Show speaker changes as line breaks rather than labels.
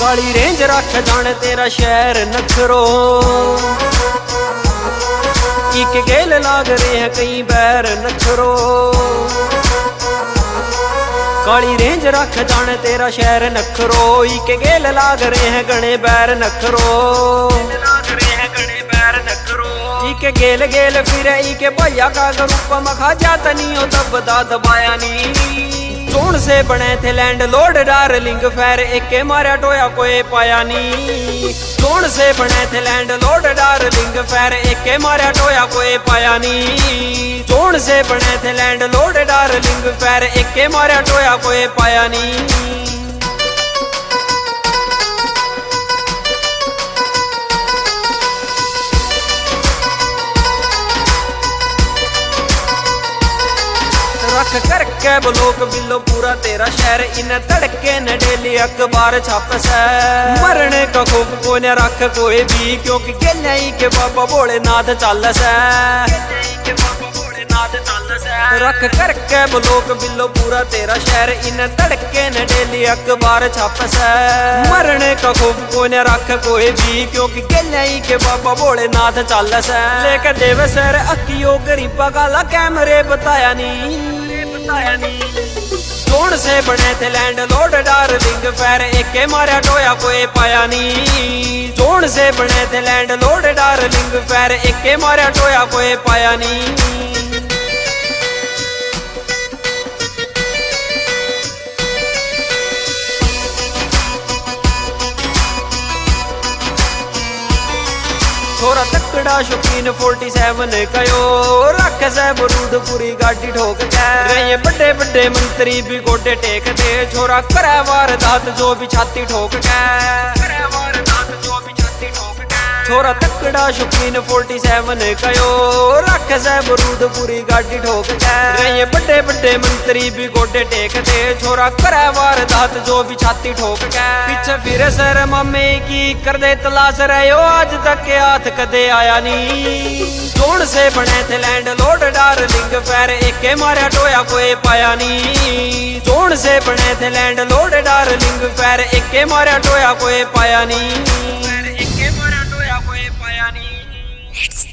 काली range रख जाने तेरा शहर नखरो, एक गेल लाग रहे हैं कई बैर नखरो। काली रेंज रख जाने तेरा शहर नखरो, एक गेल लाग रहे हैं गणे बैर नखरो। इके गेल गेल फिर इके भैया का रूप मखा जाता नहीं हो तब दबाया नी। चोण से बने थे लैंड लॉर्ड डार्लिंग फैर एके मारा टोया कोई पाया नी। चोण से बने थे लैंड लॉर्ड डार्लिंग फैर एके मारा टोया कोई पाया नी। चोण से बने थे लैंड लॉर्ड डार्लिंग फैर एके मारा टोया कोई पाया नी। रख करके ब्लोक बिलो पूरा तेरा शहर, इन तड़के न डेली अखबार छाप से। मरने का खूब को न रख कोई भी, क्योंकि गेलई के बाबा भोलेनाथ चल से। रख करके ब्लोक बिलो पूरा तेरा शहर, इन तड़के न डेली अखबार छाप से। मरने का खूब को न रख कोई भी, क्योंकि गेलई के बाबा भोलेनाथ चल से। लेके देव सर अकियो गरीबा गाला कैमरे बताया नी। चोण से बने थे लैंड लॉर्ड डार्लिंग फैर एके मारा टोया कोई पाया नी। चोण से बने थे लैंड लॉर्ड डार्लिंग फैर एके मारा टोया कोई पाया नी। छोरा तकड़ा शौकीन 47 कयो, रख से बरूद पूरी गाड़ी ठोक के। ये बड़े बड़े मंत्री भी गोडे टेक दे, छोरा करे वारदात जो भी छाती ठोक के। छोरा तकड़ा शौकीन 47 कयो, रख से बरूद पूरी गाड़ी ठोक के। ये बड़े बड़े मंत्री भी गोडे टेक दे, छोरा करे वारदात जो भी छाती ठोक के। पीछे फिर सर मम्मी की कर दे तलाश रहे हो, आज तक के हाथ कदे आया नी। चोण से बने थे लैंड लॉर्ड डार्लिंग फैर एके मारा टोया कोई पाया नी। चोण से बने थे लैंड लॉर्ड डार्लिंग फैर एके मारा टोया कोई पाया नी।